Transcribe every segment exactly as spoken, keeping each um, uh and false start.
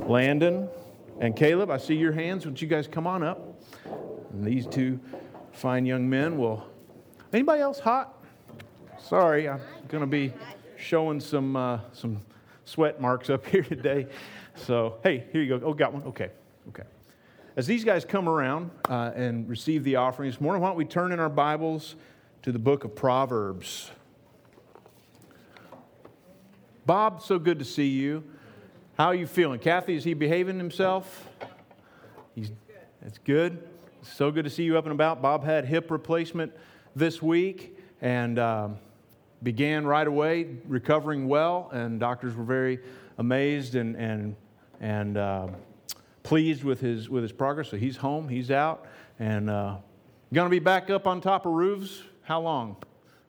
Landon and Caleb, I see your hands. Would you guys come on up? And these two fine young men will... Anybody else hot? Sorry, I'm going to be showing some uh, some sweat marks up here today. So, hey, here you go. Oh, got one? Okay, okay. As these guys come around uh, and receive the offering this morning, why don't we turn in our Bibles to the book of Proverbs. Bob, so good to see you. How are you feeling? Kathy, is he behaving himself? He's That's good. So good to see you up and about. Bob had hip replacement this week and um, began right away, recovering well, and doctors were very amazed and and and uh, pleased with his with his progress. So he's home, he's out, and uh, going to be back up on top of roofs. How long?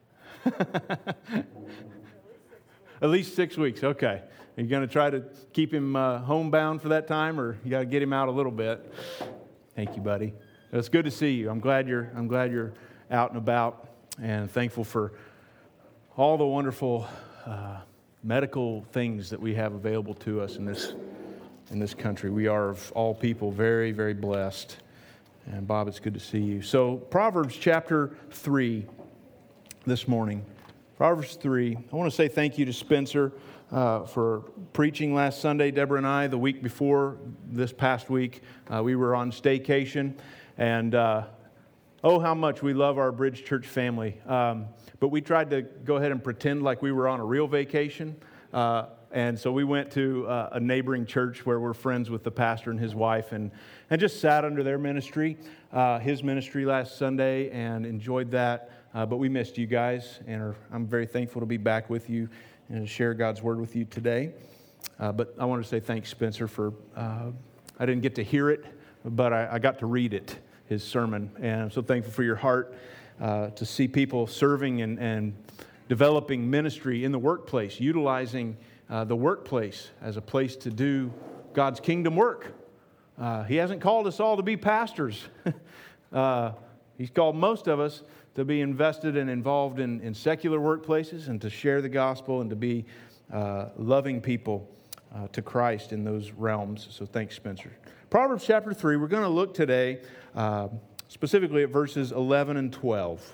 At least six weeks. Okay. Are you going to try to keep him uh, homebound for that time, or you got to get him out a little bit? Thank you, buddy. It's good to see you. I'm glad you're. I'm glad you're out and about, and thankful for all the wonderful uh, medical things that we have available to us in this in this country. We are, of all people, very, very blessed. And Bob, it's good to see you. So, Proverbs chapter three this morning. Proverbs three. I want to say thank you to Spencer uh, for preaching last Sunday. Deborah and I, the week before this past week, uh, we were on staycation. And uh, oh, how much we love our Bridge Church family. Um, but we tried to go ahead and pretend like we were on a real vacation. Uh, and so we went to uh, a neighboring church where we're friends with the pastor and his wife, and, and just sat under their ministry, uh, his ministry last Sunday, and enjoyed that. Uh, but we missed you guys, and are, I'm very thankful to be back with you and to share God's Word with you today. Uh, but I want to say thanks, Spencer, for, uh, I didn't get to hear it, but I, I got to read it, his sermon. And I'm so thankful for your heart uh, to see people serving and, and developing ministry in the workplace, utilizing uh, the workplace as a place to do God's kingdom work. Uh, he hasn't called us all to be pastors. uh, he's called most of us to be invested and involved in, in secular workplaces and to share the gospel and to be uh, loving people uh, to Christ in those realms. So thanks, Spencer. Proverbs chapter three, we're going to look today uh, specifically at verses eleven and twelve,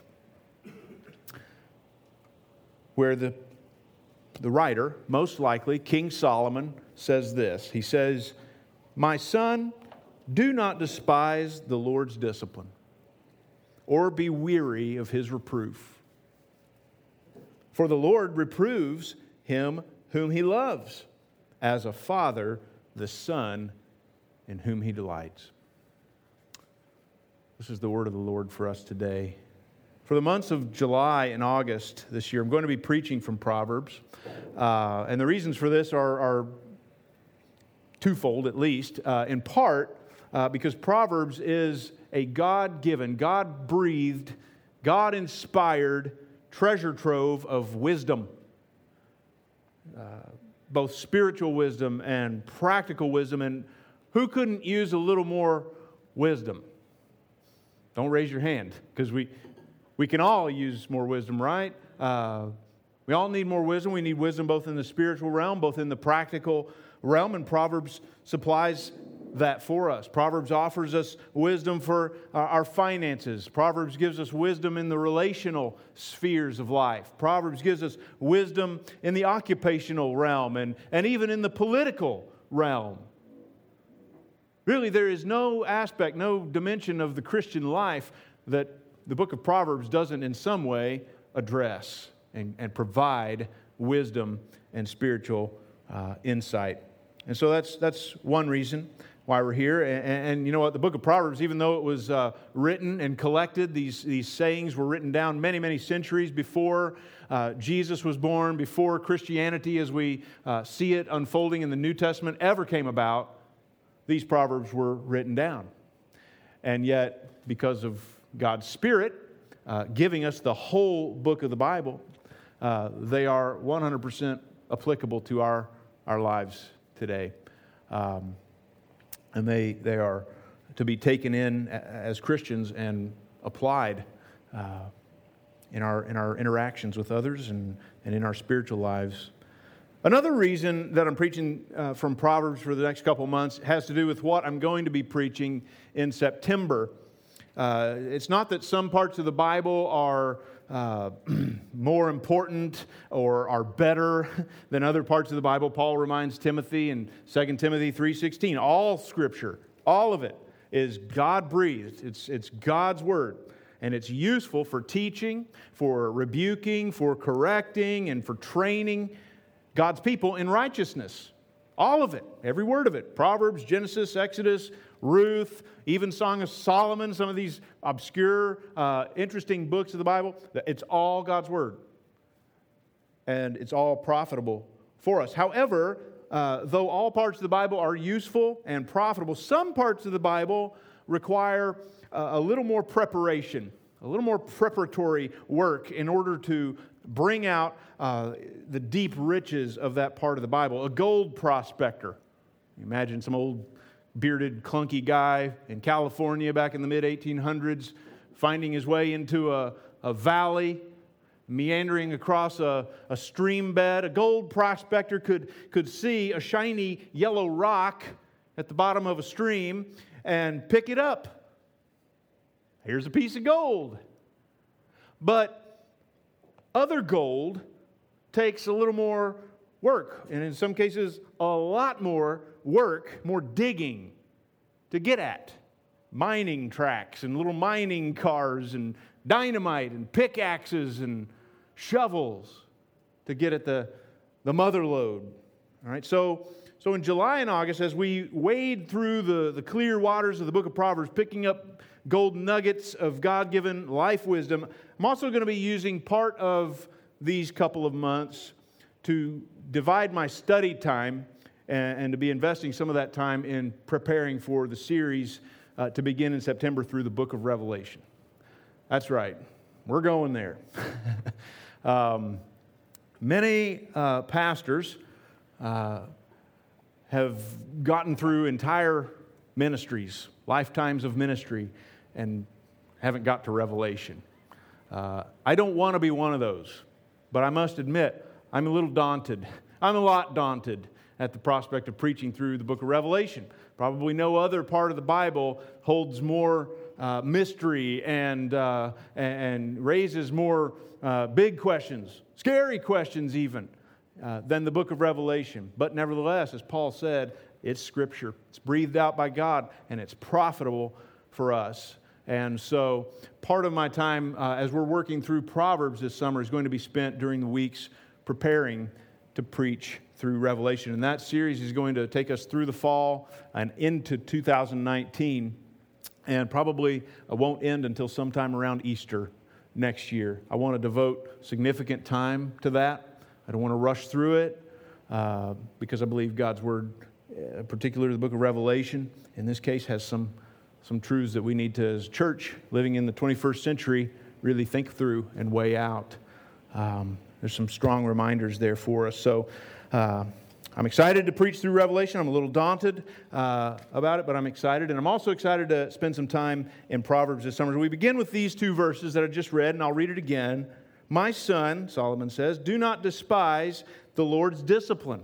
where the, the writer, most likely King Solomon, says this. He says, "My son, do not despise the Lord's discipline, or be weary of his reproof. For the Lord reproves him whom he loves, as a father the son in whom he delights." This is the word of the Lord for us today. For the months of July and August this year, I'm going to be preaching from Proverbs. Uh, and the reasons for this are, are twofold, at least. Uh, in part, uh, because Proverbs is a God-given, God-breathed, God-inspired treasure trove of wisdom. Uh, both spiritual wisdom and practical wisdom. And who couldn't use a little more wisdom? Don't raise your hand, because we, we can all use more wisdom, right? Uh, we all need more wisdom. We need wisdom both in the spiritual realm, both in the practical realm, and Proverbs supplies that for us. Proverbs offers us wisdom for our, our finances. Proverbs gives us wisdom in the relational spheres of life. Proverbs gives us wisdom in the occupational realm and, and even in the political realm. Really, there is no aspect, no dimension of the Christian life that the book of Proverbs doesn't in some way address and, and provide wisdom and spiritual uh, insight. And so that's that's one reason why we're here. And, and you know what? The book of Proverbs, even though it was uh, written and collected, these, these sayings were written down many, many centuries before uh, Jesus was born, before Christianity as we uh, see it unfolding in the New Testament ever came about. These Proverbs were written down. And yet, because of God's Spirit uh, giving us the whole book of the Bible, uh, they are one hundred percent applicable to our, our lives today. Um, and they, they are to be taken in as Christians and applied uh, in our in our interactions with others and, and in our spiritual lives. Another reason that I'm preaching uh, from Proverbs for the next couple months has to do with what I'm going to be preaching in September. Uh, it's not that some parts of the Bible are uh, more important or are better than other parts of the Bible. Paul reminds Timothy in Second Timothy three sixteen, all Scripture, all of it is God-breathed. It's, it's God's Word. And it's useful for teaching, for rebuking, for correcting, and for training God's people in righteousness. All of it, every word of it. Proverbs, Genesis, Exodus, Ruth, even Song of Solomon, some of these obscure, uh, interesting books of the Bible. It's all God's Word. And it's all profitable for us. However, uh, though all parts of the Bible are useful and profitable, some parts of the Bible require uh, a little more preparation, a little more preparatory work in order to bring out uh, the deep riches of that part of the Bible. A gold prospector. Imagine some old bearded, clunky guy in California back in the mid eighteen hundreds finding his way into a, a valley, meandering across a, a stream bed. A gold prospector could, could see a shiny yellow rock at the bottom of a stream and pick it up. Here's a piece of gold. But other gold takes a little more work, and in some cases, a lot more work, more digging to get at. Mining tracks and little mining cars and dynamite and pickaxes and shovels to get at the, the mother lode. All right, so, so in July and August, as we wade through the, the clear waters of the book of Proverbs, picking up gold nuggets of God-given life wisdom, I'm also going to be using part of these couple of months to divide my study time and, and to be investing some of that time in preparing for the series uh, to begin in September through the book of Revelation. That's right. We're going there. um, many uh, pastors uh, have gotten through entire ministries, lifetimes of ministry, and haven't got to Revelation. Uh, I don't want to be one of those, but I must admit, I'm a little daunted. I'm a lot daunted at the prospect of preaching through the book of Revelation. Probably no other part of the Bible holds more uh, mystery and, uh, and raises more uh, big questions, scary questions even, uh, than the book of Revelation. But nevertheless, as Paul said, it's Scripture. It's breathed out by God, and it's profitable for us. And so part of my time uh, as we're working through Proverbs this summer is going to be spent during the weeks preparing to preach through Revelation. And that series is going to take us through the fall and into two thousand nineteen, and probably won't end until sometime around Easter next year. I want to devote significant time to that. I don't want to rush through it uh, because I believe God's Word, uh, particularly the book of Revelation, in this case has some Some truths that we need to, as a church living in the twenty-first century, really think through and weigh out. Um, there's some strong reminders there for us. So uh, I'm excited to preach through Revelation. I'm a little daunted uh, about it, but I'm excited. And I'm also excited to spend some time in Proverbs this summer. We begin with these two verses that I just read, and I'll read it again. My son, Solomon says, do not despise the Lord's discipline,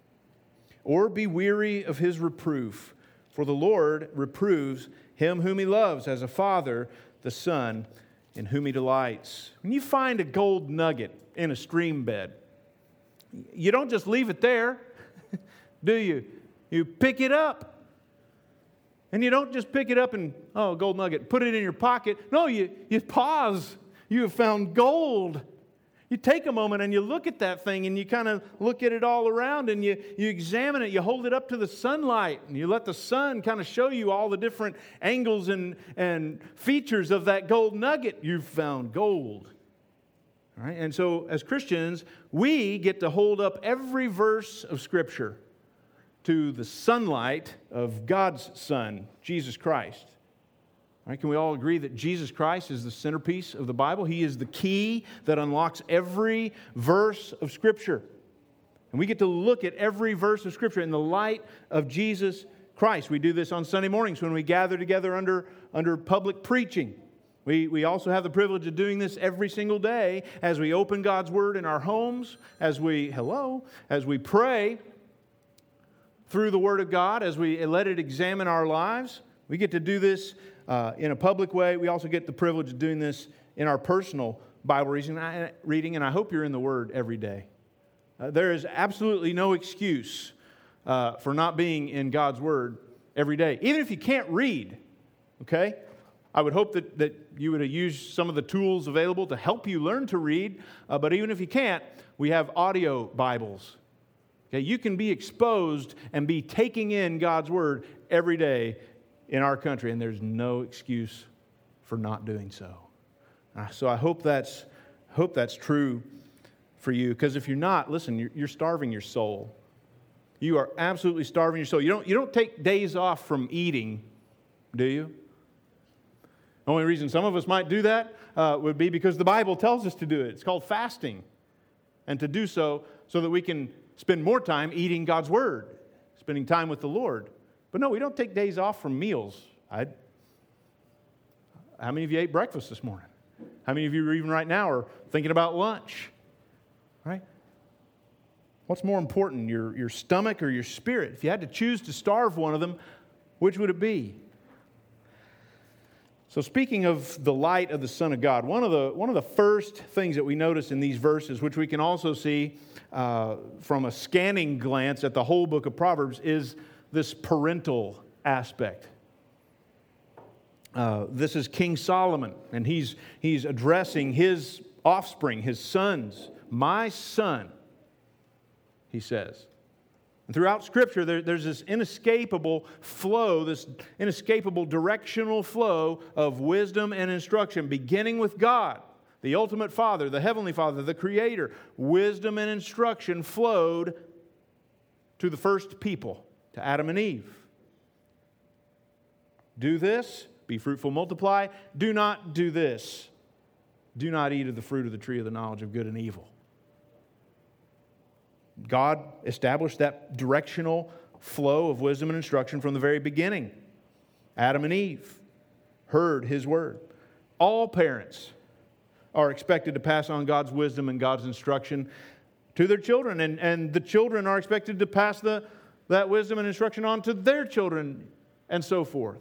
or be weary of his reproof. For the Lord reproves him whom he loves, as a father the son in whom he delights. When you find a gold nugget in a stream bed, you don't just leave it there, do you? You pick it up. And you don't just pick it up and, oh, gold nugget, put it in your pocket. No, you, you pause. You have found gold. You take a moment and you look at that thing and you kind of look at it all around and you, you examine it. You hold it up to the sunlight and you let the sun kind of show you all the different angles and, and features of that gold nugget. You've found gold. All right? And so as Christians, we get to hold up every verse of Scripture to the sunlight of God's Son, Jesus Christ. All right, can we all agree that Jesus Christ is the centerpiece of the Bible? He is the key that unlocks every verse of Scripture. And we get to look at every verse of Scripture in the light of Jesus Christ. We do this on Sunday mornings when we gather together under, under public preaching. We, we also have the privilege of doing this every single day as we open God's Word in our homes, as we, hello, as we pray through the Word of God, as we let it examine our lives. We get to do this uh, in a public way. We also get the privilege of doing this in our personal Bible reading, and I hope you're in the Word every day. Uh, there is absolutely no excuse uh, for not being in God's Word every day, even if you can't read, okay? I would hope that, that you would use some of the tools available to help you learn to read, uh, but even if you can't, we have audio Bibles. Okay, you can be exposed and be taking in God's Word every day in our country, and there's no excuse for not doing so. Uh, so I hope that's hope that's true for you, because if you're not, listen, you're, you're starving your soul. You are absolutely starving your soul. You don't you don't take days off from eating, do you? The only reason some of us might do that uh, would be because the Bible tells us to do it. It's called fasting, and to do so so that we can spend more time eating God's Word, spending time with the Lord. But no, we don't take days off from meals. I, how many of you ate breakfast this morning? How many of you even right now are thinking about lunch? Right? What's more important, your, your stomach or your spirit? If you had to choose to starve one of them, which would it be? So speaking of the light of the Son of God, one of the, one of the first things that we notice in these verses, which we can also see uh, from a scanning glance at the whole book of Proverbs, is this parental aspect. Uh, this is King Solomon, and he's, he's addressing his offspring, his sons. My son, he says. And throughout Scripture, there, there's this inescapable flow, this inescapable directional flow of wisdom and instruction, beginning with God, the ultimate Father, the Heavenly Father, the Creator. Wisdom and instruction flowed to the first people, to Adam and Eve. Do this, be fruitful, multiply. Do not do this. Do not eat of the fruit of the tree of the knowledge of good and evil. God established that directional flow of wisdom and instruction from the very beginning. Adam and Eve heard His word. All parents are expected to pass on God's wisdom and God's instruction to their children, and, and the children are expected to pass the, that wisdom and instruction on to their children, and so forth.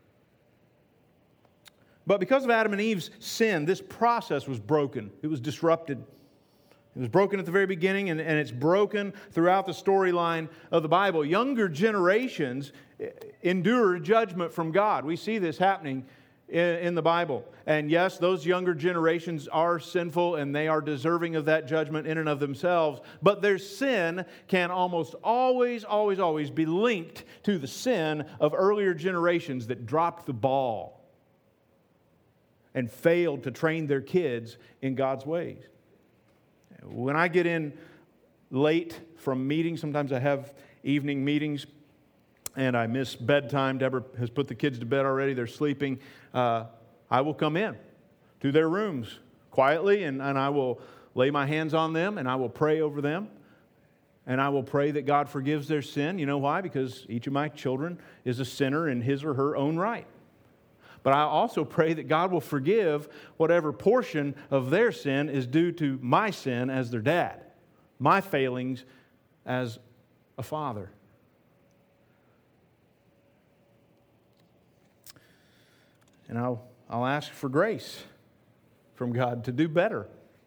But because of Adam and Eve's sin, this process was broken. It was disrupted. It was broken at the very beginning, and, and it's broken throughout the storyline of the Bible. Younger generations endure judgment from God. We see this happening in, in the Bible. And yes, those younger generations are sinful, and they are deserving of that judgment in and of themselves. But their sin can almost always, always, always be linked to the sin of earlier generations that dropped the ball and failed to train their kids in God's ways. When I get in late from meetings, sometimes I have evening meetings, and I miss bedtime. Deborah has put the kids to bed already. They're sleeping. Uh, I will come in to their rooms quietly, and, and I will lay my hands on them, and I will pray over them. And I will pray that God forgives their sin. You know why? Because each of my children is a sinner in his or her own right. But I also pray that God will forgive whatever portion of their sin is due to my sin as their dad, my failings as a father. And I'll, I'll ask for grace from God to do better.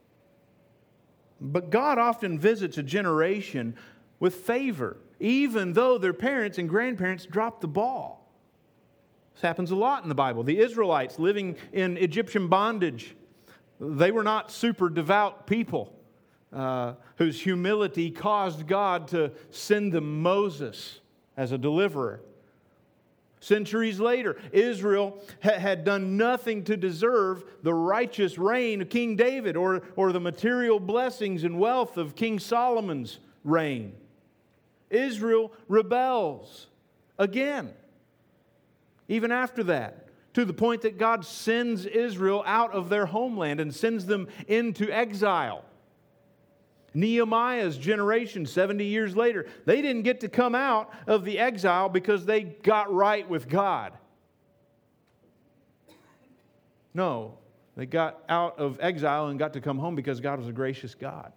But God often visits a generation with favor, even though their parents and grandparents dropped the ball. This happens a lot in the Bible. The Israelites living in Egyptian bondage, they were not super devout people uh, whose humility caused God to send them Moses as a deliverer. Centuries later, Israel ha- had done nothing to deserve the righteous reign of King David or, or the material blessings and wealth of King Solomon's reign. Israel rebels again. Even after that, to the point that God sends Israel out of their homeland and sends them into exile. Nehemiah's generation, seventy years later, they didn't get to come out of the exile because they got right with God. No, they got out of exile and got to come home because God was a gracious God.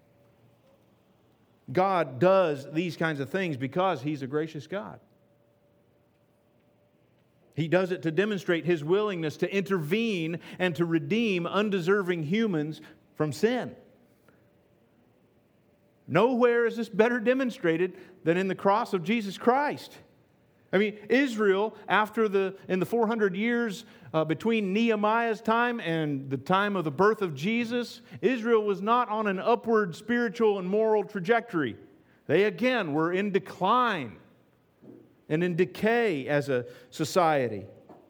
God does these kinds of things because He's a gracious God. He does it to demonstrate His willingness to intervene and to redeem undeserving humans from sin. Nowhere is this better demonstrated than in the cross of Jesus Christ. I mean, Israel, after the in the four hundred years uh, between Nehemiah's time and the time of the birth of Jesus, Israel was not on an upward spiritual and moral trajectory. They again were in decline and in decay as a society.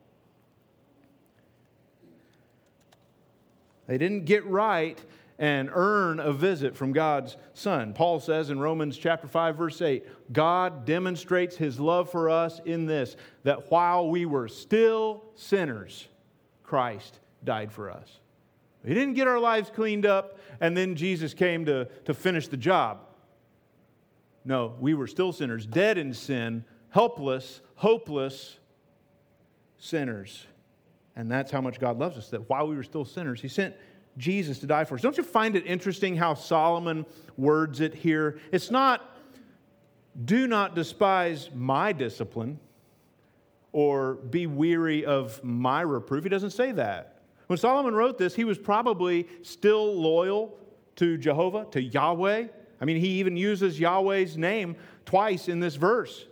They didn't get right and earn a visit from God's Son. Paul says in Romans chapter five, verse eight, God demonstrates His love for us in this, that while we were still sinners, Christ died for us. We didn't get our lives cleaned up and then Jesus came to, to finish the job. No, we were still sinners, dead in sin, helpless, hopeless sinners. And that's how much God loves us, that while we were still sinners, He sent Jesus to die for us. Don't you find it interesting how Solomon words it here? It's not, do not despise my discipline or be weary of my reproof. He doesn't say that. When Solomon wrote this, he was probably still loyal to Jehovah, to Yahweh. I mean, he even uses Yahweh's name twice in this verse.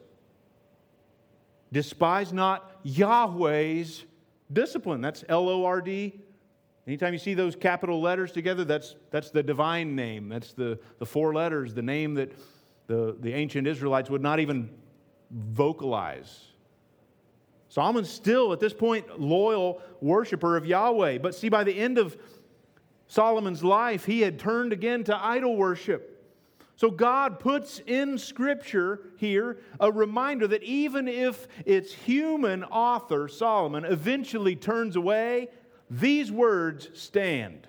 Despise not Yahweh's discipline. That's L O R D. Anytime you see those capital letters together, that's, that's the divine name. That's the, the four letters, the name that the, the ancient Israelites would not even vocalize. Solomon's still, at this point, loyal worshiper of Yahweh. But see, by the end of Solomon's life, he had turned again to idol worship. So God puts in Scripture here a reminder that even if its human author, Solomon, eventually turns away, these words stand.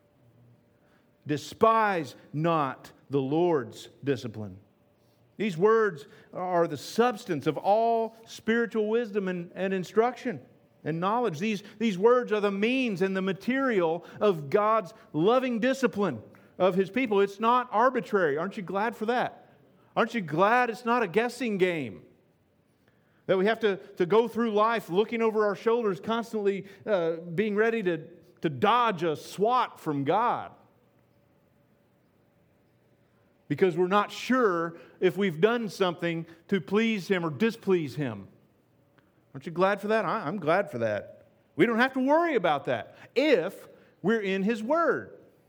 Despise not the Lord's discipline. These words are the substance of all spiritual wisdom and, and instruction and knowledge. These, these words are the means and the material of God's loving discipline of His people. It's not arbitrary. Aren't you glad for that? Aren't you glad it's not a guessing game? That we have to, to go through life looking over our shoulders, constantly uh, being ready to, to dodge a swat from God. Because we're not sure if we've done something to please Him or displease Him. Aren't you glad for that? I, I'm glad for that. We don't have to worry about that if we're in His Word.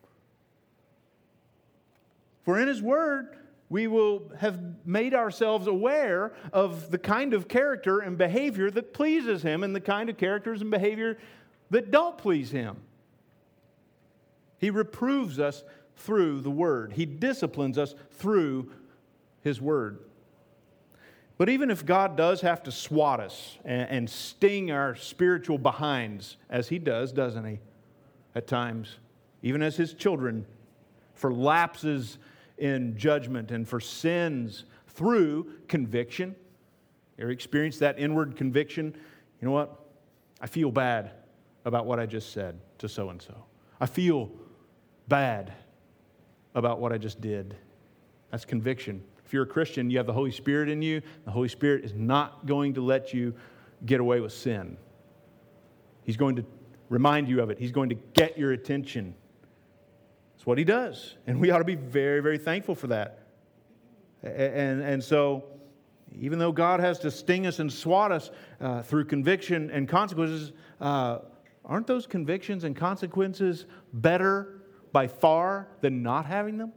If we're in His Word, we will have made ourselves aware of the kind of character and behavior that pleases Him and the kind of characters and behavior that don't please Him. He reproves us through the Word. He disciplines us through His Word. But even if God does have to swat us and, and sting our spiritual behinds, as He does, doesn't He? At times, even as His children, for lapses in judgment and for sins through conviction. You ever experienced that inward conviction? You know what? I feel bad about what I just said to so-and-so. I feel bad about what I just did. That's conviction. If you're a Christian, you have the Holy Spirit in you. The Holy Spirit is not going to let you get away with sin. He's going to remind you of it. He's going to get your attention. It's what He does. And we ought to be very, very thankful for that. And, and so, even though God has to sting us and swat us uh, through conviction and consequences, uh, aren't those convictions and consequences better by far than not having them?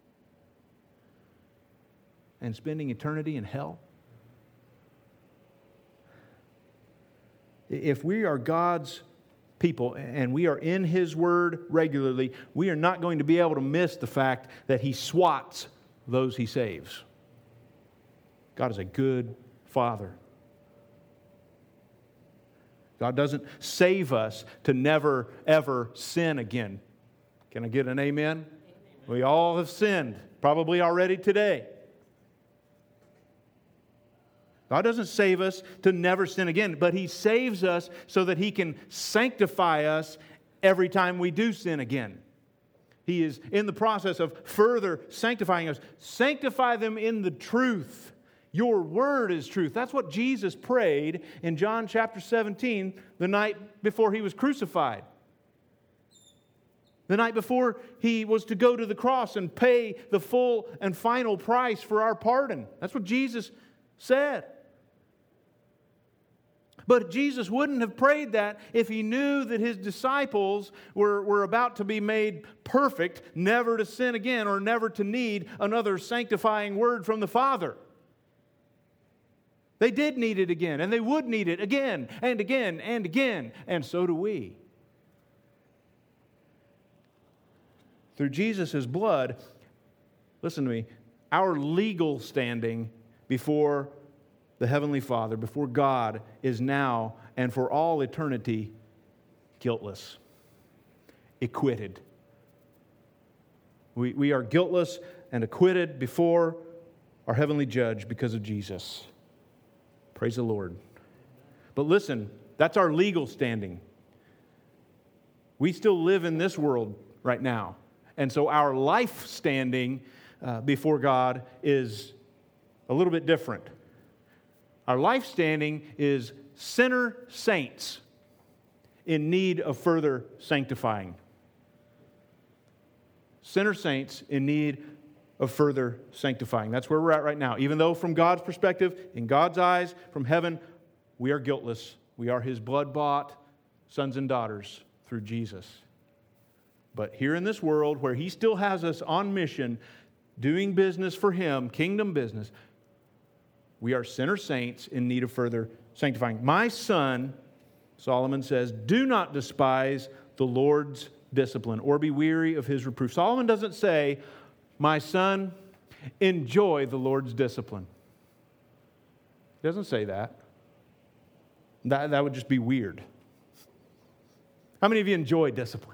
And spending eternity in hell? If we are God's people and we are in His Word regularly, we are not going to be able to miss the fact that He swats those He saves. God is a good Father. God doesn't save us to never, ever sin again. Can I get an amen? Amen. We all have sinned, probably already today. God doesn't save us to never sin again, but He saves us so that He can sanctify us every time we do sin again. He is in the process of further sanctifying us. Sanctify them in the truth. Your word is truth. That's what Jesus prayed in John chapter seventeen, the night before He was crucified. The night before He was to go to the cross and pay the full and final price for our pardon. That's what Jesus said. But Jesus wouldn't have prayed that if He knew that His disciples were, were about to be made perfect, never to sin again or never to need another sanctifying word from the Father. They did need it again, and they would need it again and again and again, and so do we. Through Jesus' blood, listen to me, our legal standing before the Heavenly Father, before God, is now and for all eternity guiltless, acquitted. We, we are guiltless and acquitted before our Heavenly Judge because of Jesus. Praise the Lord. But listen, that's our legal standing. We still live in this world right now. And so our life standing uh, before God is a little bit different. Our life standing is sinner saints in need of further sanctifying. Sinner saints in need of further sanctifying. That's where we're at right now. Even though from God's perspective, in God's eyes, from heaven, we are guiltless. We are His blood-bought sons and daughters through Jesus. But here in this world, where He still has us on mission, doing business for Him, kingdom business, we are sinner saints in need of further sanctifying. My son, Solomon says, do not despise the Lord's discipline or be weary of His reproof. Solomon doesn't say, my son, enjoy the Lord's discipline. He doesn't say that. That, that would just be weird. How many of you enjoy discipline?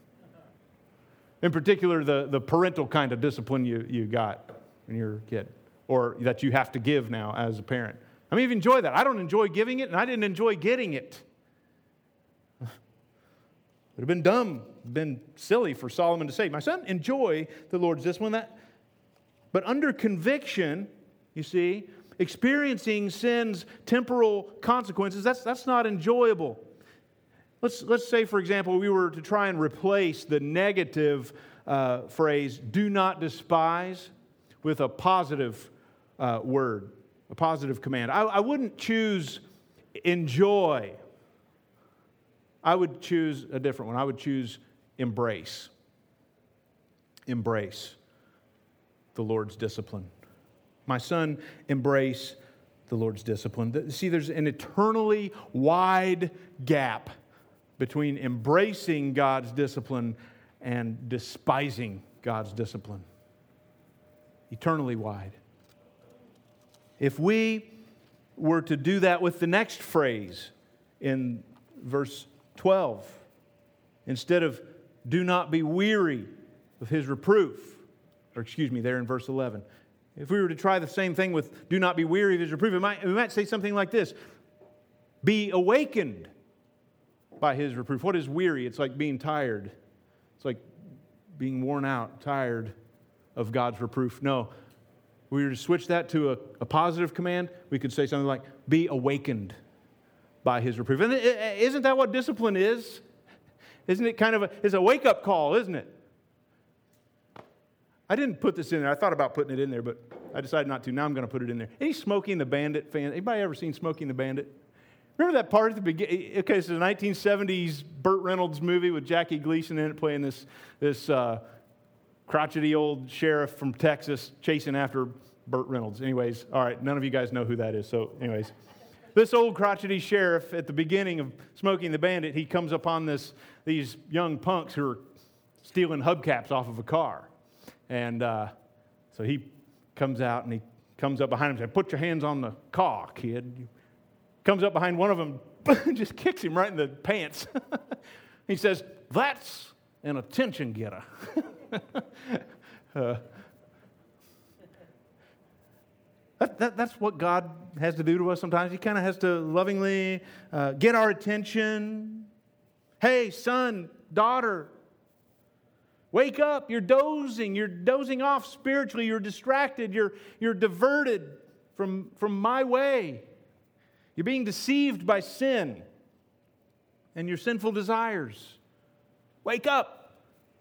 In particular, the, the parental kind of discipline you, you got when you were a kid, or that you have to give now as a parent. How many of you enjoy that? I don't enjoy giving it, and I didn't enjoy getting it. It would have been dumb, been silly for Solomon to say, my son, enjoy the Lord's discipline. That, but under conviction, you see, experiencing sin's temporal consequences, that's, that's not enjoyable. Let's, let's say, for example, we were to try and replace the negative uh, phrase, do not despise, with a positive uh, word, a positive command. I, I wouldn't choose enjoy. I would choose a different one. I would choose embrace. Embrace the Lord's discipline. My son, embrace the Lord's discipline. See, there's an eternally wide gap between embracing God's discipline and despising God's discipline. Eternally wide. If we were to do that with the next phrase in verse twelve, instead of do not be weary of His reproof, or excuse me, there in verse eleven, if we were to try the same thing with do not be weary of His reproof, we might, we might say something like this: be awakened by His reproof. What is weary? It's like being tired. It's like being worn out, tired of God's reproof. No, if we were to switch that to a, a positive command, we could say something like, be awakened by His reproof. And isn't that what discipline is? Isn't it kind of a, it's a wake-up call, isn't it? I didn't put this in there. I thought about putting it in there, but I decided not to. Now I'm going to put it in there. Any Smokey and the Bandit fan? Anybody ever seen Smokey and the Bandit? Remember that part at the beginning? Okay, it's a nineteen seventies Burt Reynolds movie with Jackie Gleason in it, playing this, this uh, crotchety old sheriff from Texas chasing after Burt Reynolds. Anyways, all right, none of you guys know who that is. So anyways, this old crotchety sheriff at the beginning of Smokey and the Bandit, he comes upon this these young punks who are stealing hubcaps off of a car. And uh, so he comes out and he comes up behind him and says, put your hands on the car, kid. Comes up behind one of them, just kicks him right in the pants. He says, that's an attention getter. uh, That, that, that's what God has to do to us sometimes. He kind of has to lovingly uh, get our attention. Hey, son, daughter, wake up. You're dozing. You're dozing off spiritually. You're distracted. You're, you're diverted from, from my way. You're being deceived by sin and your sinful desires. Wake up.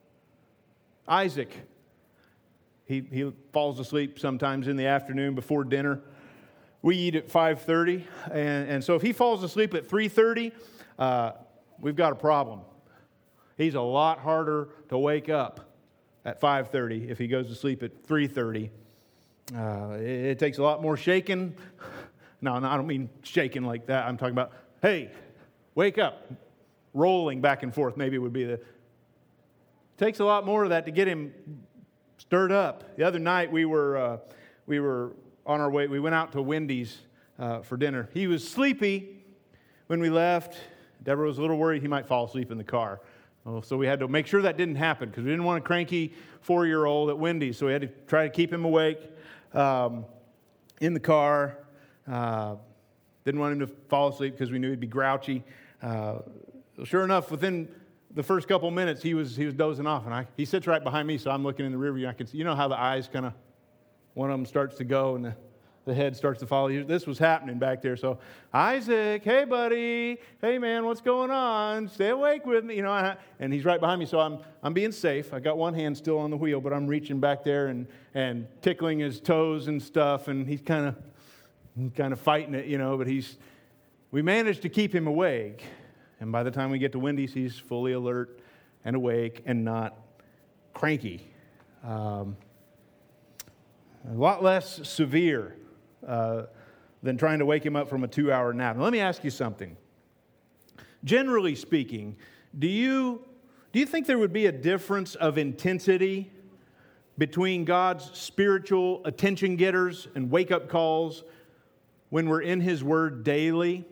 Isaac, he, he falls asleep sometimes in the afternoon before dinner. We eat at five thirty, and, and so if he falls asleep at three thirty, uh, we've got a problem. He's a lot harder to wake up at five thirty if he goes to sleep at three thirty. Uh, it, it takes a lot more shaking. No, no, I don't mean shaking like that. I'm talking about, hey, wake up. Rolling back and forth maybe would be the... Takes a lot more of that to get him stirred up. The other night we were uh, we were on our way. We went out to Wendy's uh, for dinner. He was sleepy when we left. Deborah was a little worried he might fall asleep in the car. Oh, so we had to make sure that didn't happen because we didn't want a cranky four-year-old at Wendy's. So we had to try to keep him awake um, in the car. Uh, didn't want him to fall asleep because we knew he'd be grouchy. Uh, sure enough, within the first couple minutes, he was he was dozing off, and I, he sits right behind me, so I'm looking in the rear view. I can see, you know how the eyes kind of, one of them starts to go, and the, the head starts to follow. This was happening back there. So, Isaac, hey buddy, hey man, what's going on? Stay awake with me, you know. And he's right behind me, so I'm I'm being safe. I got one hand still on the wheel, but I'm reaching back there and and tickling his toes and stuff, and he's kind of kind of fighting it, you know. But he's we managed to keep him awake. And by the time we get to Wendy's, he's fully alert and awake and not cranky. Um, a lot less severe uh, than trying to wake him up from a two-hour nap. Now, let me ask you something. Generally speaking, do you, do you think there would be a difference of intensity between God's spiritual attention getters and wake-up calls when we're in His Word daily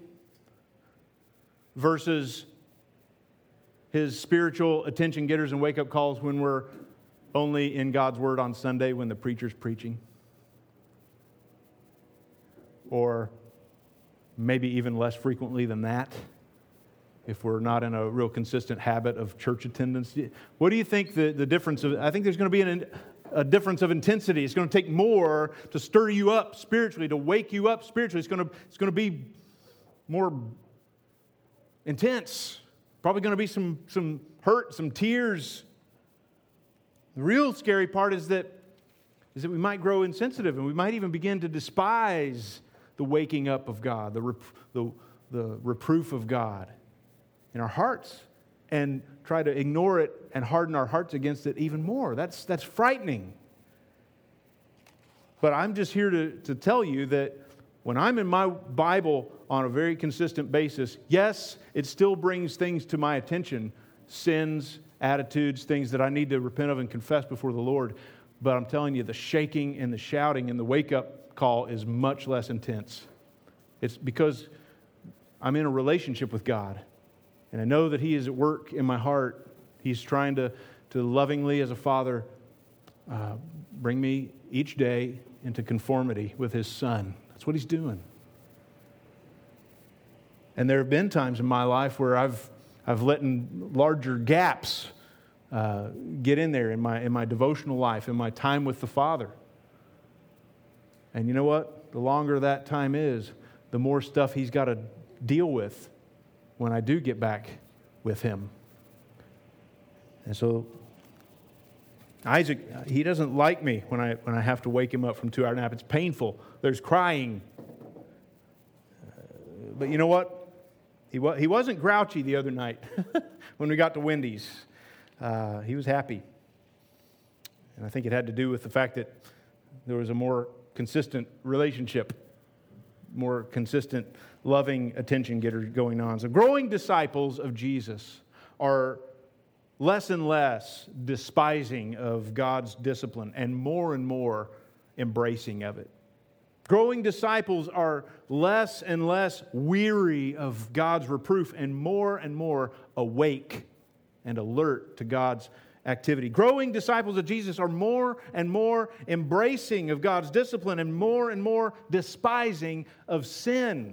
versus His spiritual attention getters and wake-up calls when we're only in God's Word on Sunday when the preacher's preaching? Or maybe even less frequently than that, if we're not in a real consistent habit of church attendance. What do you think the, the difference of, I think there's going to be an, a difference of intensity. It's going to take more to stir you up spiritually, to wake you up spiritually. It's going to, it's going to be more intense. Probably going to be some, some hurt, some tears. The real scary part is that, is that we might grow insensitive and we might even begin to despise the waking up of God, the, rep, the, the reproof of God in our hearts and try to ignore it and harden our hearts against it even more. That's, that's frightening. But I'm just here to, to tell you that when I'm in my Bible on a very consistent basis, yes, it still brings things to my attention, sins, attitudes, things that I need to repent of and confess before the Lord. But I'm telling you, the shaking and the shouting and the wake-up call is much less intense. It's because I'm in a relationship with God, and I know that He is at work in my heart. He's trying to, to lovingly, as a father, uh, bring me each day into conformity with His Son. That's what He's doing. And there have been times in my life where I've I've let in larger gaps uh, get in there in my in my devotional life, in my time with the Father. And you know what? The longer that time is, the more stuff He's got to deal with when I do get back with Him. And so Isaac, he doesn't like me when I when I have to wake him up from a two-hour nap. It's painful. There's crying. Uh, but you know what? He wa- he wasn't grouchy the other night when we got to Wendy's. Uh, he was happy. And I think it had to do with the fact that there was a more consistent relationship, more consistent, loving attention getter going on. So growing disciples of Jesus are less and less despising of God's discipline and more and more embracing of it. Growing disciples are less and less weary of God's reproof and more and more awake and alert to God's activity. Growing disciples of Jesus are more and more embracing of God's discipline and more and more despising of sin.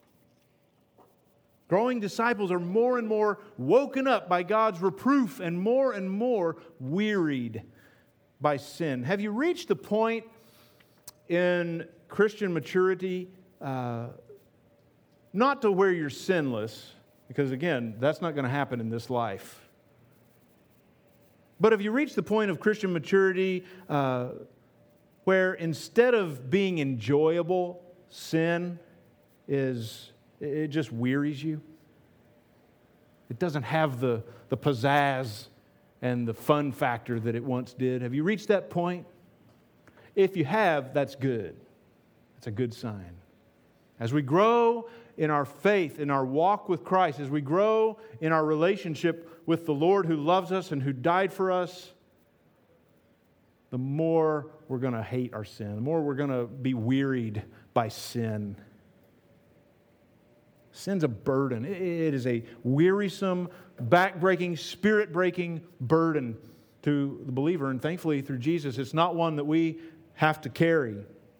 Growing disciples are more and more woken up by God's reproof and more and more wearied by sin. Have you reached the point in Christian maturity, uh, not to where you're sinless, because again, that's not going to happen in this life. But have you reached the point of Christian maturity uh, where instead of being enjoyable, sin is, it just wearies you? It doesn't have the, the pizzazz and the fun factor that it once did. Have you reached that point? If you have, that's good. That's a good sign. As we grow in our faith, in our walk with Christ, as we grow in our relationship with the Lord who loves us and who died for us, the more we're going to hate our sin, the more we're going to be wearied by sin. Sin's a burden. It is a wearisome, back-breaking, spirit-breaking burden to the believer. And thankfully, through Jesus, it's not one that we have to carry.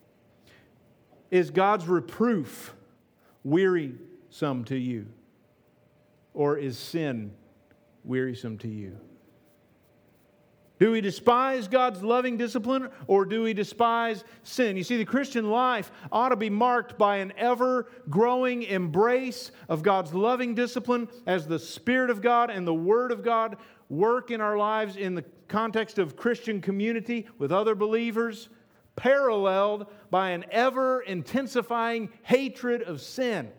Is God's reproof wearisome to you? Or is sin wearisome to you? Do we despise God's loving discipline, or do we despise sin? You see, the Christian life ought to be marked by an ever-growing embrace of God's loving discipline as the Spirit of God and the Word of God work in our lives in the context of Christian community with other believers, paralleled by an ever-intensifying hatred of sin.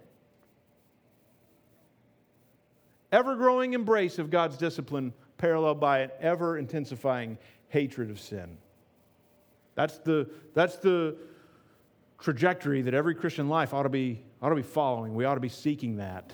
Ever-growing embrace of God's discipline, paralleled by an ever-intensifying hatred of sin. That's the, that's the trajectory that every Christian life ought to be, ought to be following. We ought to be seeking that.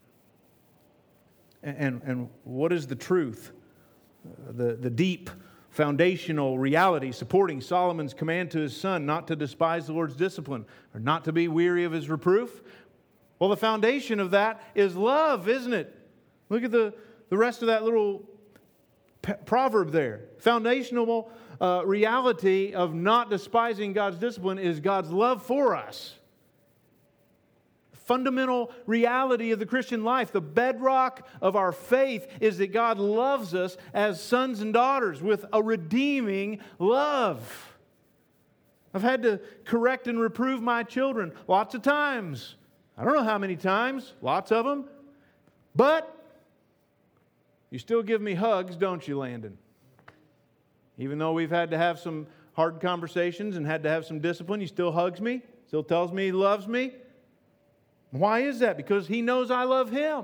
And, and, and what is the truth? The, the deep foundational reality supporting Solomon's command to his son not to despise the Lord's discipline or not to be weary of His reproof? Well, the foundation of that is love, isn't it? Look at the, the rest of that little p- proverb there. Foundational uh, reality of not despising God's discipline is God's love for us. Fundamental reality of the Christian life, the bedrock of our faith, is that God loves us as sons and daughters with a redeeming love. I've had to correct and reprove my children lots of times. I don't know how many times, lots of them. But you still give me hugs, don't you, Landon? Even though we've had to have some hard conversations and had to have some discipline, he still hugs me, still tells me he loves me. Why is that? Because he knows I love him.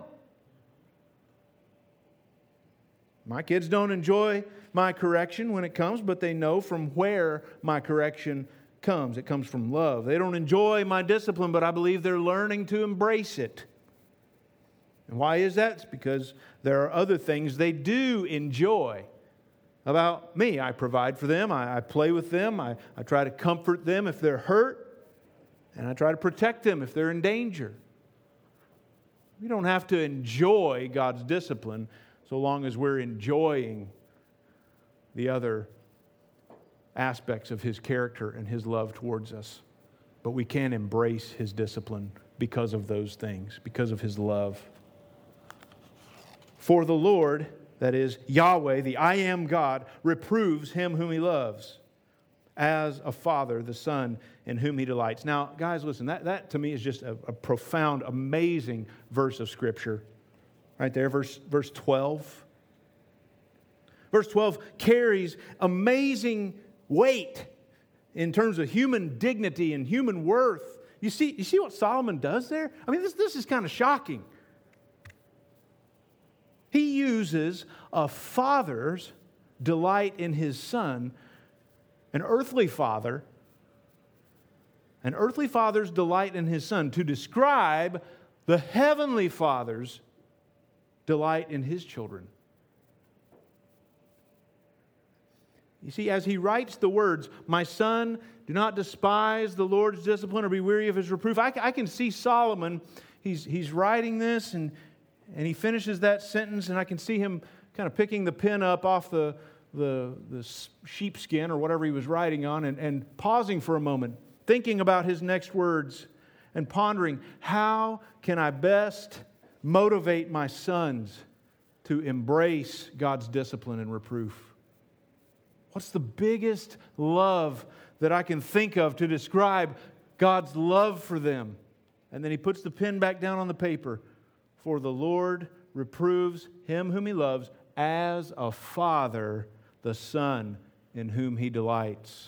My kids don't enjoy my correction when it comes, but they know from where my correction comes. It comes from love. They don't enjoy my discipline, but I believe they're learning to embrace it. And why is that? It's because there are other things they do enjoy about me. I provide for them. I, I play with them. I, I try to comfort them if they're hurt. And I try to protect them if they're in danger. We don't have to enjoy God's discipline so long as we're enjoying the other aspects of His character and His love towards us. But we can embrace His discipline because of those things, because of His love. For the Lord, that is Yahweh, the I am God, reproves him whom He loves, as a father, the son in whom He delights. Now, guys, listen, that, that to me is just a, a profound, amazing verse of Scripture. Right there, verse, verse twelve. Verse twelve carries amazing weight in terms of human dignity and human worth. You see, you see what Solomon does there? I mean, this, this is kind of shocking. He uses a father's delight in his son, an earthly father, an earthly father's delight in his son, to describe the heavenly Father's delight in His children. You see, as he writes the words, "My son, do not despise the Lord's discipline or be weary of His reproof," I, I can see Solomon, he's, he's writing this and, and he finishes that sentence, and I can see him kind of picking the pen up off the, the, the sheepskin or whatever he was writing on and, and pausing for a moment, thinking about his next words and pondering, how can I best motivate my sons to embrace God's discipline and reproof? What's the biggest love that I can think of to describe God's love for them? And then he puts the pen back down on the paper. For the Lord reproves him whom he loves, as a father the son in whom he delights.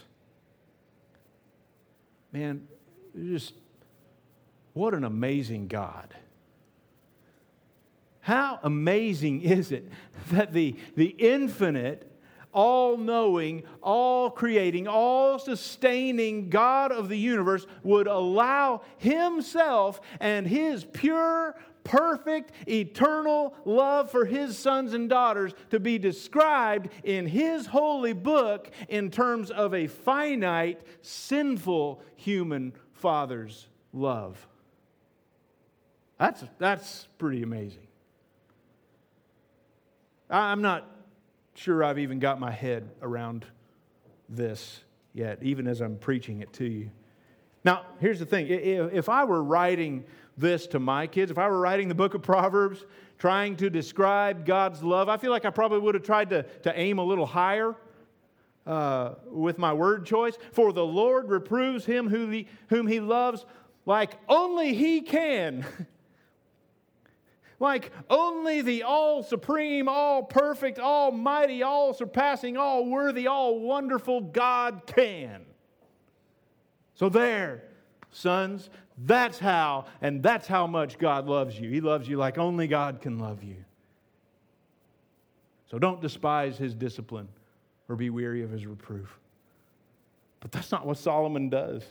Man, just what an amazing God. How amazing is it that the, the infinite, all-knowing, all-creating, all-sustaining God of the universe would allow Himself and His pure, perfect, eternal love for His sons and daughters to be described in His holy book in terms of a finite, sinful human father's love. That's, that's pretty amazing. I'm not sure I've even got my head around this yet, even as I'm preaching it to you. Now, here's the thing. If I were writing this to my kids, if I were writing the book of Proverbs, trying to describe God's love, I feel like I probably would have tried to, to aim a little higher uh, with my word choice. For the Lord reproves him who he, whom He loves like only He can. Like only the all-supreme, all-perfect, almighty, all-surpassing, all-worthy, all-wonderful God can. So there, sons, that's how, and that's how much God loves you. He loves you like only God can love you. So don't despise His discipline or be weary of His reproof. But that's not what Solomon does.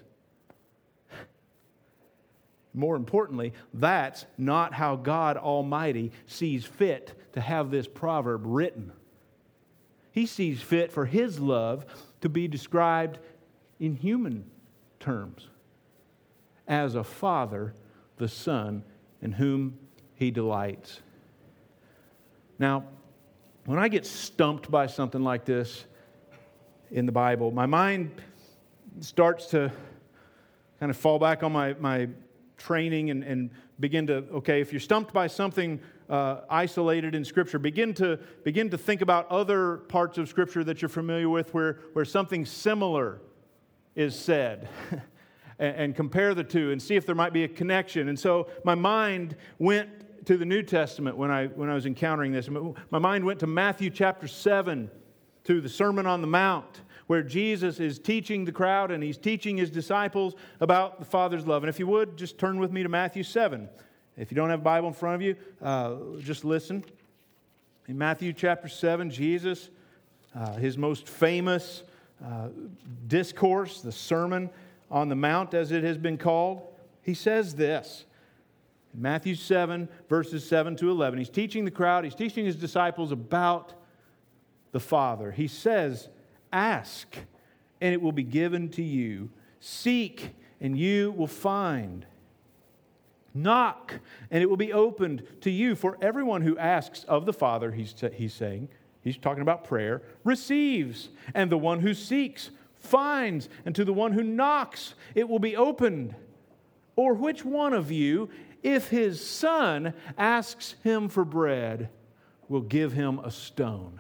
More importantly, that's not how God Almighty sees fit to have this proverb written. He sees fit for His love to be described in human terms as a father, the son in whom He delights. Now, when I get stumped by something like this in the Bible, my mind starts to kind of fall back on my, my training and, and begin to, okay, if you're stumped by something uh, isolated in Scripture, begin to begin to think about other parts of Scripture that you're familiar with where, where something similar is said and, and compare the two and see if there might be a connection. And so my mind went to the New Testament when I when I was encountering this. My mind went to Matthew chapter seven, to the Sermon on the Mount, where Jesus is teaching the crowd and He's teaching His disciples about the Father's love. And if you would, just turn with me to Matthew seven. If you don't have a Bible in front of you, uh, just listen. In Matthew chapter seven, Jesus, uh, His most famous uh, discourse, the Sermon on the Mount, as it has been called, He says this. In Matthew seven, verses seven to eleven, He's teaching the crowd, He's teaching His disciples about the Father. He says, ask, and it will be given to you. Seek, and you will find. Knock, and it will be opened to you. For everyone who asks of the Father, he's, he's saying, he's talking about prayer, receives. And the one who seeks finds. And to the one who knocks, it will be opened. Or which one of you, if his son asks him for bread, will give him a stone?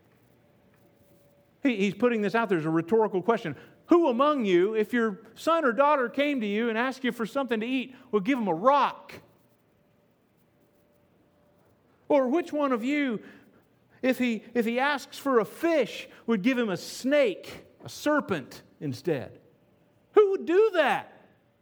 He's putting this out there as a rhetorical question. Who among you, if your son or daughter came to you and asked you for something to eat, will give them a rock? Or which one of you, if he, if he asks for a fish, would give him a snake, a serpent instead? Who would do that?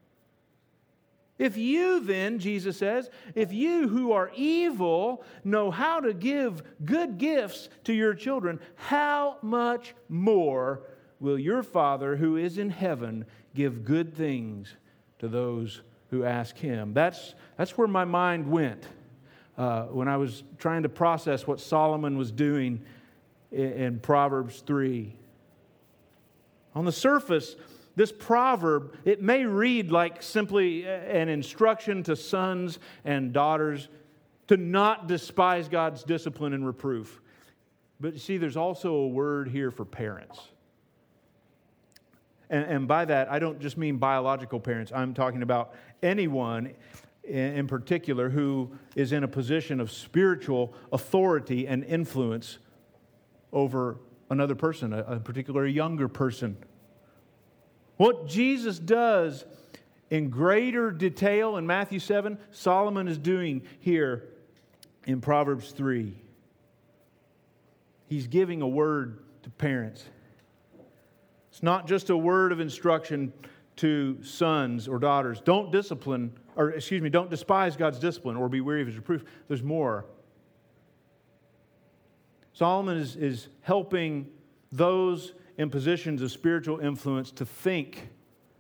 If you then, Jesus says, if you who are evil know how to give good gifts to your children, how much more will your Father who is in heaven give good things to those who ask Him? That's, that's where my mind went uh, when I was trying to process what Solomon was doing in, in Proverbs three. On the surface, this proverb, it may read like simply an instruction to sons and daughters to not despise God's discipline and reproof. But you see, there's also a word here for parents. And, and by that, I don't just mean biological parents. I'm talking about anyone in, in particular who is in a position of spiritual authority and influence over another person, a, a particular younger person. What Jesus does in greater detail in Matthew seven, Solomon is doing here in Proverbs three. He's giving a word to parents. It's not just a word of instruction to sons or daughters. Don't discipline, or excuse me, don't despise God's discipline or be weary of His reproof. There's more. Solomon is, is helping those in positions of spiritual influence to think,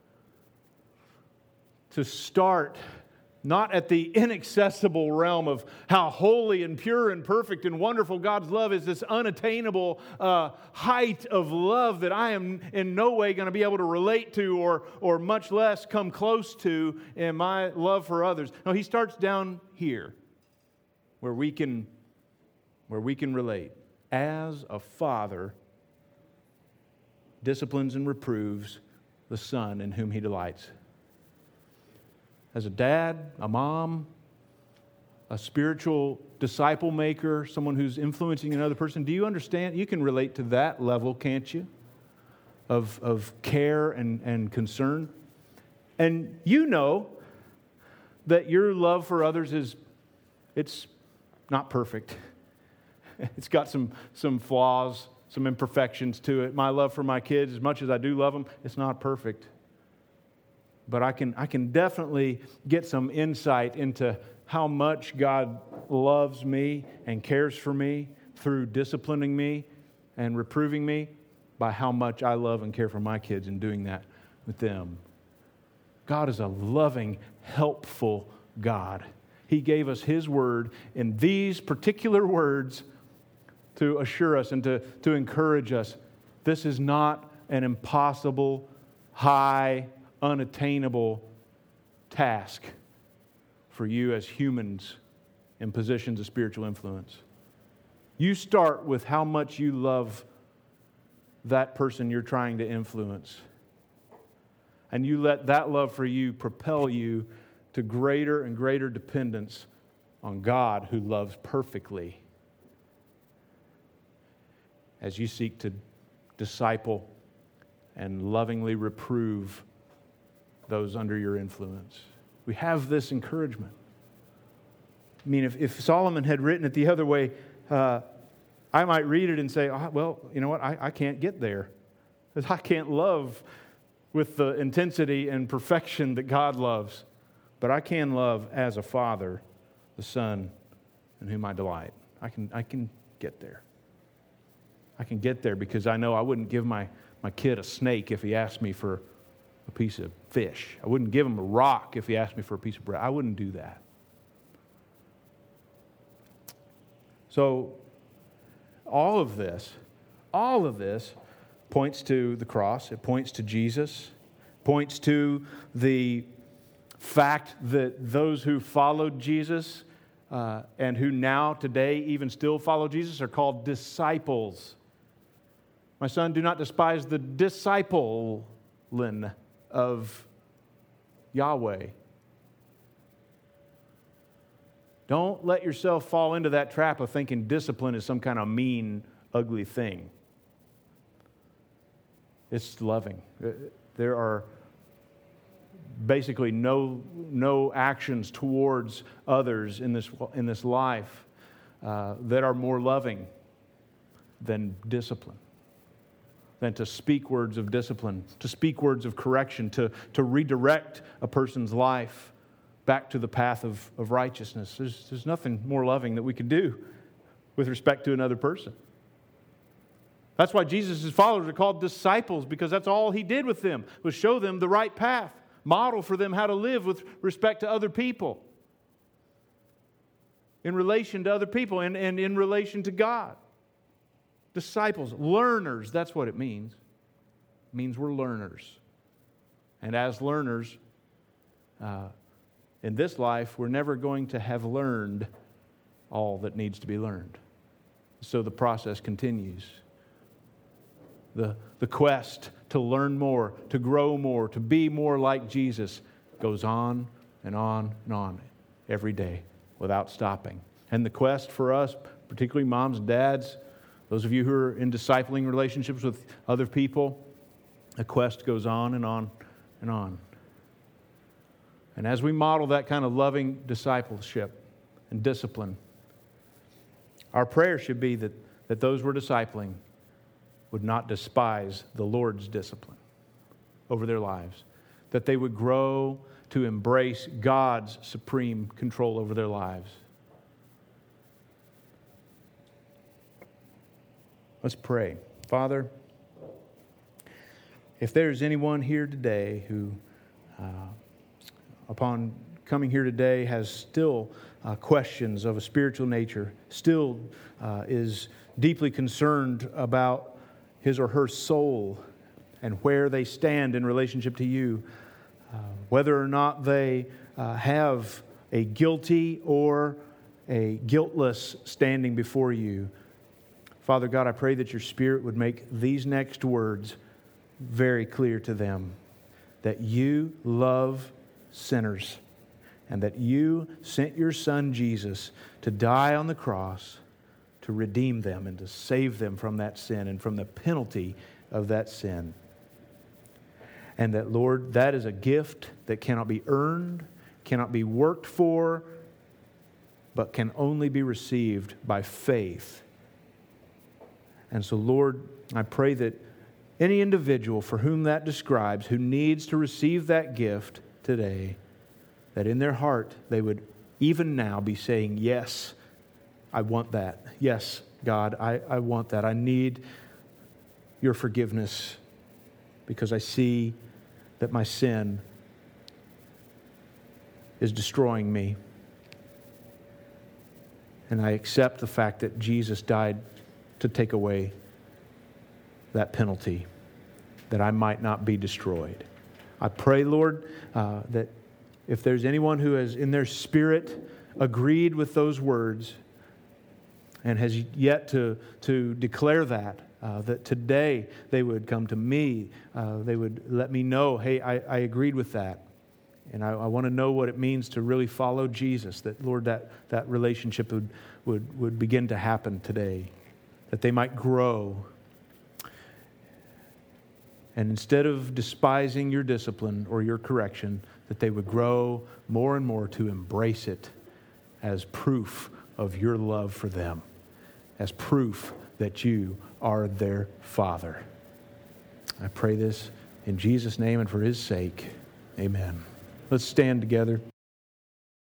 to start, not at the inaccessible realm of how holy and pure and perfect and wonderful God's love is, this unattainable uh, height of love that I am in no way going to be able to relate to or, or much less come close to in my love for others. No, he starts down here where we can, where we can relate. As a father disciplines and reproves the son in whom he delights. As a dad, a mom, a spiritual disciple maker, someone who's influencing another person, do you understand? You can relate to that level, can't you? Of, of care and, and concern. And you know that your love for others is, it's not perfect. It's got some, some flaws, some imperfections to it. My love for my kids, as much as I do love them, it's not perfect. But I can, I can definitely get some insight into how much God loves me and cares for me through disciplining me and reproving me by how much I love and care for my kids and doing that with them. God is a loving, helpful God. He gave us His word in these particular words to assure us and to, to encourage us. This is not an impossible, high, unattainable task for you as humans in positions of spiritual influence. You start with how much you love that person you're trying to influence. And you let that love for you propel you to greater and greater dependence on God who loves perfectly as you seek to disciple and lovingly reprove those under your influence. We have this encouragement. I mean, if, if Solomon had written it the other way, uh, I might read it and say, oh, well, you know what, I, I can't get there. Because I can't love with the intensity and perfection that God loves. But I can love as a father, the son in whom I delight. I can, I can get there. I can get there because I know I wouldn't give my, my kid a snake if he asked me for a piece of fish. I wouldn't give him a rock if he asked me for a piece of bread. I wouldn't do that. So, all of this, all of this points to the cross. It points to Jesus. Points to the fact that those who followed Jesus uh, and who now today even still follow Jesus are called disciples. My son, do not despise the discipline of Yahweh. Don't let yourself fall into that trap of thinking discipline is some kind of mean, ugly thing. It's loving. There are basically no, no actions towards others in this, in this life uh, that are more loving than discipline. Than to speak words of discipline, to speak words of correction, to, to redirect a person's life back to the path of, of righteousness. There's, there's nothing more loving that we could do with respect to another person. That's why Jesus' followers are called disciples, because that's all He did with them, was show them the right path, model for them how to live with respect to other people, in relation to other people, and, and in relation to God. Disciples, learners, that's what it means. It means we're learners. And as learners, uh, in this life, we're never going to have learned all that needs to be learned. So the process continues. The, the quest to learn more, to grow more, to be more like Jesus goes on and on and on every day without stopping. And the quest for us, particularly moms and dads, those of you who are in discipling relationships with other people, the quest goes on and on and on. And as we model that kind of loving discipleship and discipline, our prayer should be that, that those we're discipling would not despise the Lord's discipline over their lives, that they would grow to embrace God's supreme control over their lives. Let's pray. Father, if there's anyone here today who, uh, upon coming here today, has still uh, questions of a spiritual nature, still uh, is deeply concerned about his or her soul and where they stand in relationship to you, uh, whether or not they uh, have a guilty or a guiltless standing before you. Father God, I pray that your Spirit would make these next words very clear to them, that you love sinners and that you sent your Son Jesus to die on the cross to redeem them and to save them from that sin and from the penalty of that sin. And that, Lord, that is a gift that cannot be earned, cannot be worked for, but can only be received by faith. And so, Lord, I pray that any individual for whom that describes, who needs to receive that gift today, that in their heart they would even now be saying, yes, I want that. Yes, God, I, I want that. I need your forgiveness because I see that my sin is destroying me. And I accept the fact that Jesus died to take away that penalty, that I might not be destroyed. I pray, Lord, uh, that if there's anyone who has in their spirit agreed with those words and has yet to, to declare that, uh, that today they would come to me, uh, they would let me know, hey, I, I agreed with that. And I, I want to know what it means to really follow Jesus, that, Lord, that, that relationship would, would, would begin to happen today, that they might grow. And instead of despising your discipline or your correction, that they would grow more and more to embrace it as proof of your love for them, as proof that you are their Father. I pray this in Jesus' name and for His sake. Amen. Let's stand together.